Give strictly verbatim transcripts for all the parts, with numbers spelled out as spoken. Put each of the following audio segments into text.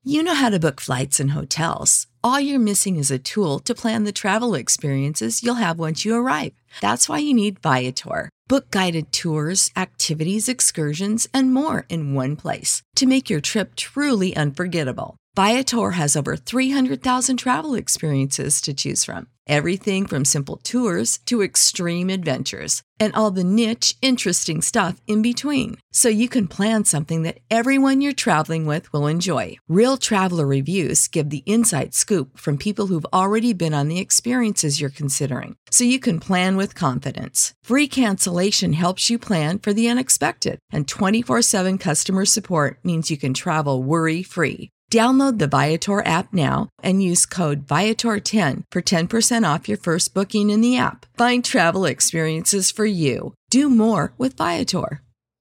You know how to book flights and hotels. All you're missing is a tool to plan the travel experiences you'll have once you arrive. That's why you need Viator. Book guided tours, activities, excursions, and more in one place to make your trip truly unforgettable. Viator has over three hundred thousand travel experiences to choose from. Everything from simple tours to extreme adventures and all the niche, interesting stuff in between. So you can plan something that everyone you're traveling with will enjoy. Real traveler reviews give the inside scoop from people who've already been on the experiences you're considering. So you can plan with confidence. Free cancellation helps you plan for the unexpected. And twenty-four seven customer support means you can travel worry-free. Download the Viator app now and use code Viator ten for ten percent off your first booking in the app. Find travel experiences for you. Do more with Viator.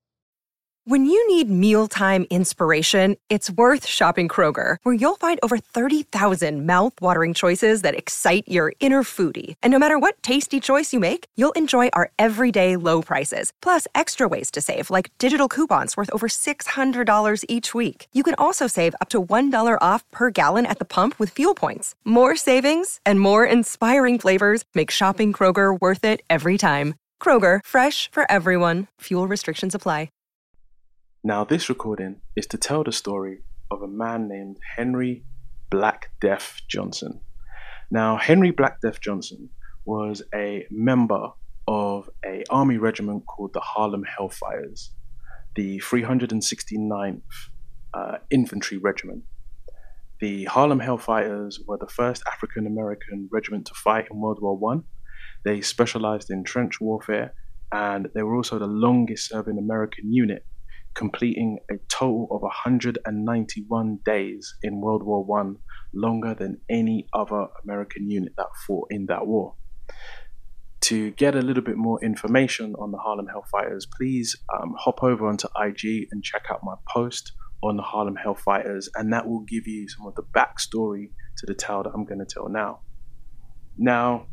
When you need mealtime inspiration, it's worth shopping Kroger, where you'll find over thirty thousand mouth-watering choices that excite your inner foodie. And no matter what tasty choice you make, you'll enjoy our everyday low prices, plus extra ways to save, like digital coupons worth over six hundred dollars each week. You can also save up to one dollar off per gallon at the pump with fuel points. More savings and more inspiring flavors make shopping Kroger worth it every time. Kroger, fresh for everyone. Fuel restrictions apply. Now, this recording is to tell the story of a man named Henry Black Death Johnson. Now, Henry Black Death Johnson was a member of an army regiment called the Harlem Hellfires, the three hundred sixty-ninth uh, Infantry Regiment. The Harlem Hellfires were the first African-American regiment to fight in World War One. They specialized in trench warfare, and they were also the longest-serving American unit, completing a total of one hundred ninety-one days in World War One, longer than any other American unit that fought in that war. To get a little bit more information on the Harlem Hellfighters, please um, hop over onto I G and check out my post on the Harlem Hellfighters, and that will give you some of the backstory to the tale that I'm going to tell now. Now,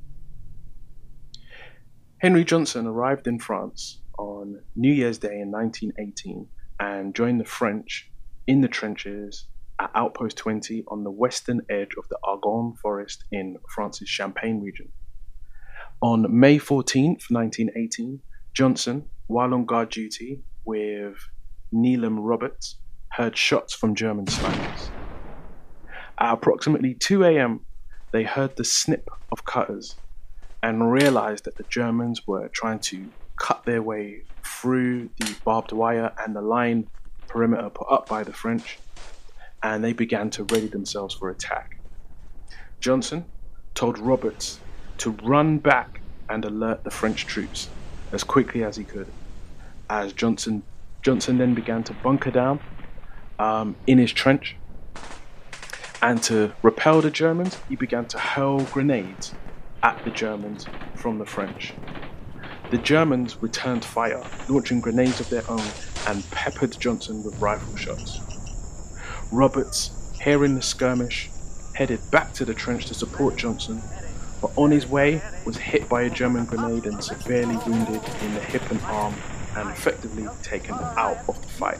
Henry Johnson arrived in France on New Year's Day in nineteen eighteen and joined the French in the trenches at Outpost twenty on the western edge of the Argonne Forest in France's Champagne region. On May fourteenth, nineteen eighteen, Johnson, while on guard duty with Neelam Roberts, heard shots from German snipers. At approximately two a.m., they heard the snip of cutters and realized that the Germans were trying to cut their way through the barbed wire and the line perimeter put up by the French, and they began to ready themselves for attack. Johnson told Roberts to run back and alert the French troops as quickly as he could. As Johnson Johnson then began to bunker down um, in his trench, and to repel the Germans, he began to hurl grenades at the Germans from the French. The Germans returned fire, launching grenades of their own and peppered Johnson with rifle shots. Roberts, hearing the skirmish, headed back to the trench to support Johnson, but on his way was hit by a German grenade and severely wounded in the hip and arm and effectively taken out of the fight.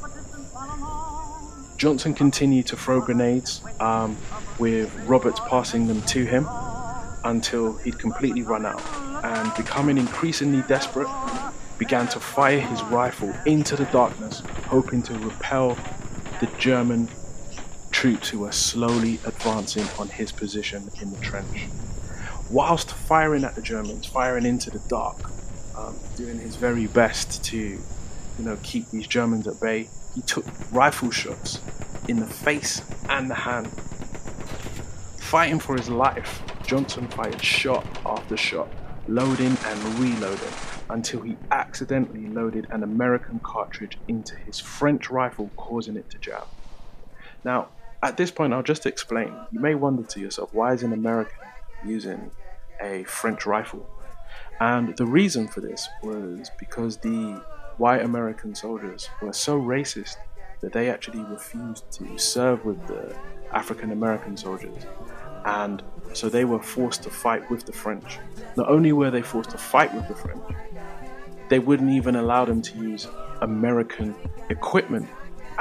Johnson continued to throw grenades, um, with Roberts passing them to him until he'd completely run out, and becoming increasingly desperate, began to fire his rifle into the darkness, hoping to repel the German troops who were slowly advancing on his position in the trench. Whilst firing at the Germans, firing into the dark, um, doing his very best to, you know, keep these Germans at bay, he took rifle shots in the face and the hand. Fighting for his life, Johnson fired shot after shot, loading and reloading, until he accidentally loaded an American cartridge into his French rifle, causing it to jam. Now, at this point, I'll just explain. You may wonder to yourself, why is an American using a French rifle? And the reason for this was because the white American soldiers were so racist that they actually refused to serve with the African American soldiers. And so they were forced to fight with the French. Not only were they forced to fight with the French, they wouldn't even allow them to use American equipment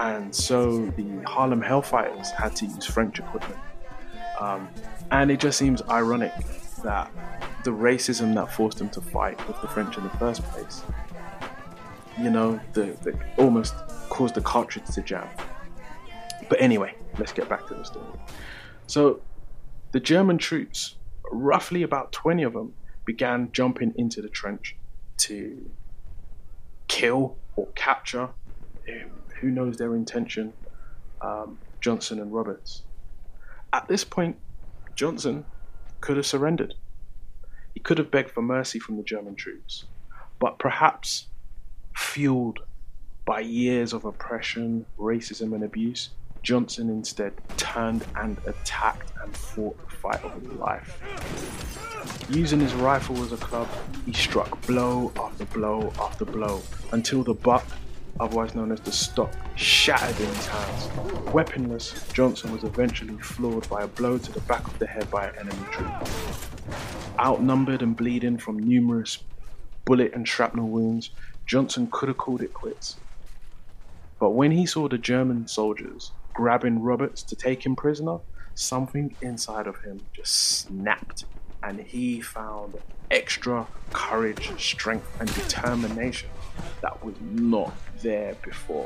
and so the Harlem Hellfighters had to use French equipment. Um, and it just seems ironic that the racism that forced them to fight with the French in the first place, you know, the, the almost caused the cartridge to jam. But anyway, let's get back to the story. So the German troops, roughly about twenty of them, began jumping into the trench to kill or capture, who knows their intention, um, Johnson and Roberts. At this point, Johnson could have surrendered. He could have begged for mercy from the German troops, but perhaps fueled by years of oppression, racism, and abuse, Johnson instead turned and attacked and fought the fight of his life. Using his rifle as a club, he struck blow after blow after blow until the butt, otherwise known as the stock, shattered in his hands. Weaponless, Johnson was eventually floored by a blow to the back of the head by an enemy troop. Outnumbered and bleeding from numerous bullet and shrapnel wounds, Johnson could have called it quits. But when he saw the German soldiers grabbing Roberts to take him prisoner, something inside of him just snapped, and he found extra courage, strength, and determination that was not there before.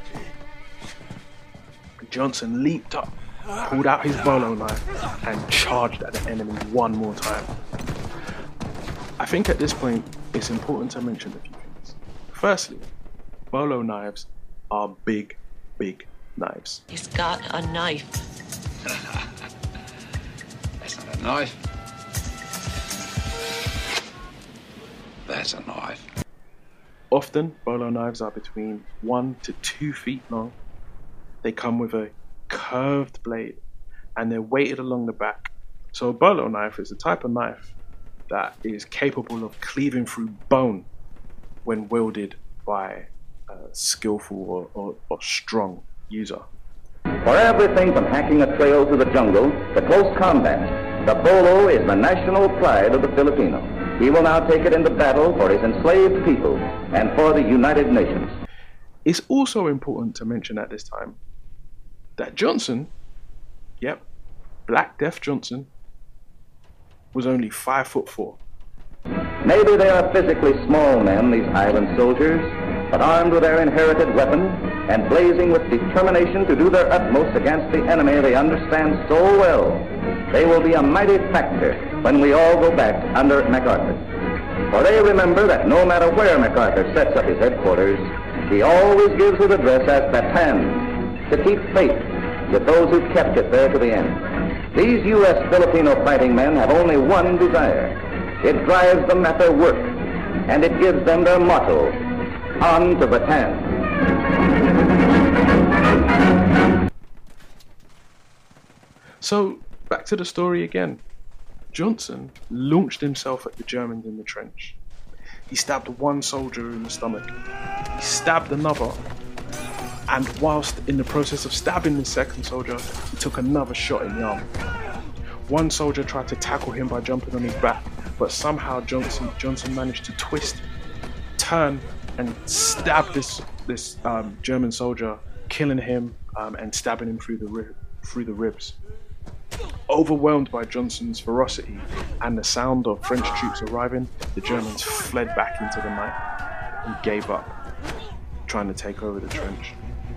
Johnson leaped up, pulled out his bolo knife, and charged at the enemy one more time. I think at this point, it's important to mention a few things. Firstly, bolo knives are big, big knives. He's got a knife. That's not a knife. That's a knife. Often, bolo knives are between one to two feet long. They come with a curved blade, and they're weighted along the back. So a bolo knife is a type of knife that is capable of cleaving through bone when wielded by a skillful or, or, or strong user. For everything from hacking a trail through the jungle to close combat, the bolo is the national pride of the Filipino. He will now take it into battle for his enslaved people and for the United Nations. It's also important to mention at this time that Johnson, yep, Black Death Johnson, was only five foot four. Maybe they are physically small men, these Highland soldiers, but armed with their inherited weapon and blazing with determination to do their utmost against the enemy they understand so well, they will be a mighty factor when we all go back under MacArthur. For they remember that no matter where MacArthur sets up his headquarters, he always gives his address as Bataan, to keep faith with those who kept it there to the end. These U S Filipino fighting men have only one desire. It drives them at their work, and it gives them their motto, on to Bataan. So, back to the story again. Johnson launched himself at the Germans in the trench. He stabbed one soldier in the stomach. He stabbed another. And whilst in the process of stabbing the second soldier, he took another shot in the arm. One soldier tried to tackle him by jumping on his back, but somehow Johnson, Johnson managed to twist, turn, and stab this this um, German soldier, killing him um, and stabbing him through the rib, through the ribs. Overwhelmed by Johnson's ferocity and the sound of French troops arriving, the Germans fled back into the night and gave up, trying to take over the trench.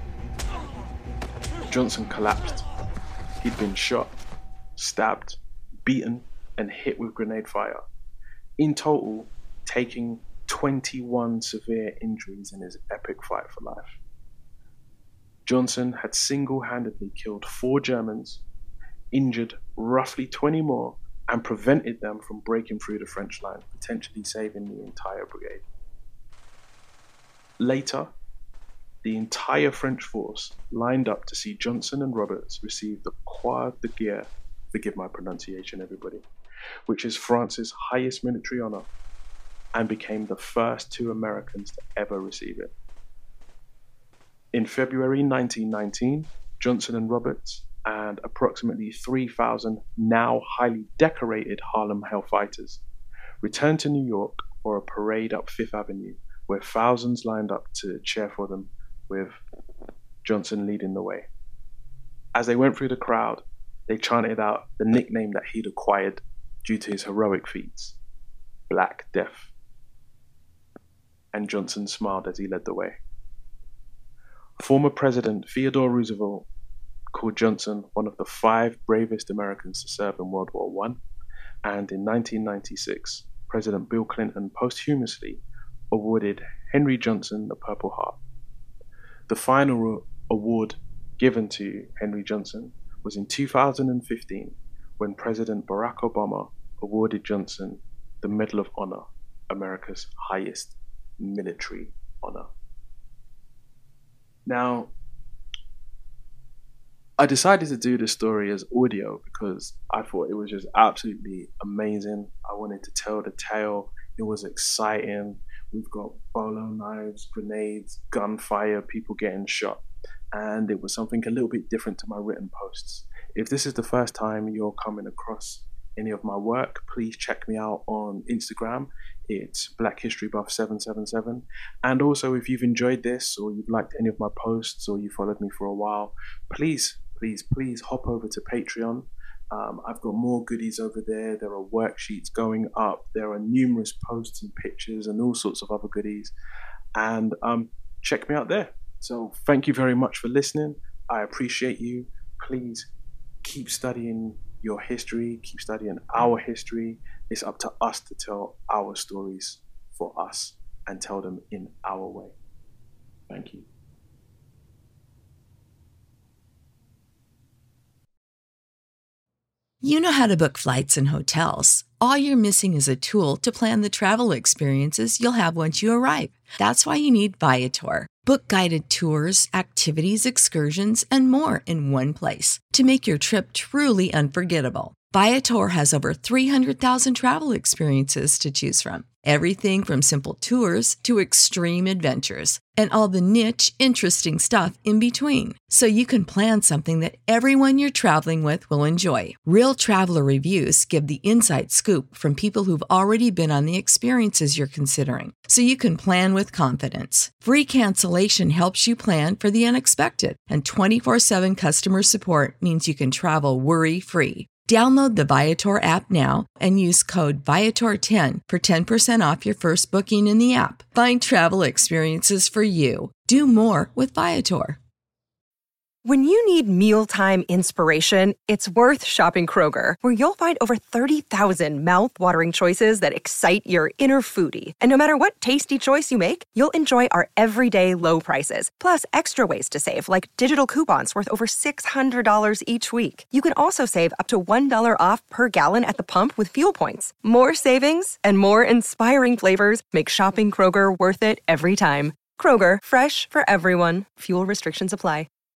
Johnson collapsed. He'd been shot, stabbed, beaten, and hit with grenade fire, in total taking twenty-one severe injuries in his epic fight for life. Johnson had single-handedly killed four Germans, injured roughly twenty more, and prevented them from breaking through the French line, potentially saving the entire brigade. Later, the entire French force lined up to see Johnson and Roberts receive the Croix de Guerre, forgive my pronunciation everybody, which is France's highest military honor, and became the first two Americans to ever receive it. In February nineteen nineteen, Johnson and Roberts and approximately three thousand now highly decorated Harlem Hellfighters returned to New York for a parade up Fifth Avenue, where thousands lined up to cheer for them, with Johnson leading the way. As they went through the crowd, they chanted out the nickname that he'd acquired due to his heroic feats, Black Death. And Johnson smiled as he led the way. Former President Theodore Roosevelt called Johnson one of the five bravest Americans to serve in World War One, and in nineteen ninety-six, President Bill Clinton posthumously awarded Henry Johnson the Purple Heart. The final award given to Henry Johnson was in two thousand fifteen, when President Barack Obama awarded Johnson the Medal of Honor, America's highest military honor. Now, I decided to do this story as audio because I thought it was just absolutely amazing. I wanted to tell the tale. It was exciting. We've got bolo knives, grenades, gunfire, people getting shot. And it was something a little bit different to my written posts. If this is the first time you're coming across any of my work, please check me out on Instagram. It's Black History Buff seven seven seven. And also, if you've enjoyed this or you've liked any of my posts or you followed me for a while, please, please, please hop over to Patreon. Um, I've got more goodies over there. There are worksheets going up. There are numerous posts and pictures and all sorts of other goodies. And um, check me out there. So thank you very much for listening. I appreciate you. Please keep studying your history. Keep studying our history. It's up to us to tell our stories for us and tell them in our way. Thank you. You know how to book flights and hotels. All you're missing is a tool to plan the travel experiences you'll have once you arrive. That's why you need Viator. Book guided tours, activities, excursions, and more in one place to make your trip truly unforgettable. Viator has over three hundred thousand travel experiences to choose from. Everything from simple tours to extreme adventures and all the niche, interesting stuff in between. So you can plan something that everyone you're traveling with will enjoy. Real traveler reviews give the inside scoop from people who've already been on the experiences you're considering. So you can plan with confidence. Free cancellation helps you plan for the unexpected. And twenty-four seven customer support means you can travel worry-free. Download the Viator app now and use code Viator ten for ten percent off your first booking in the app. Find travel experiences for you. Do more with Viator. When you need mealtime inspiration, it's worth shopping Kroger, where you'll find over thirty thousand mouth-watering choices that excite your inner foodie. And no matter what tasty choice you make, you'll enjoy our everyday low prices, plus extra ways to save, like digital coupons worth over six hundred dollars each week. You can also save up to one dollar off per gallon at the pump with fuel points. More savings and more inspiring flavors make shopping Kroger worth it every time. Kroger, fresh for everyone. Fuel restrictions apply.